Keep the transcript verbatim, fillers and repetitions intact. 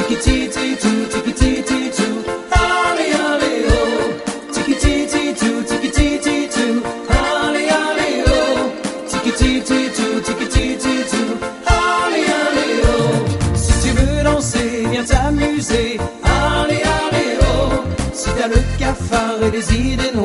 Tiki-tee-tee-too, tiki-tee-tee-too, allez, allez, oh. Tiki-tee-tee-too, tiki-tee-tee-too, allez, allez, oh. Tiki-tee-tee-too, tiki-tee-tee-too, allez, allez, oh. Si tu veux danser, viens t'amuser, allez, allez, oh. Si t'as le cafard et les idées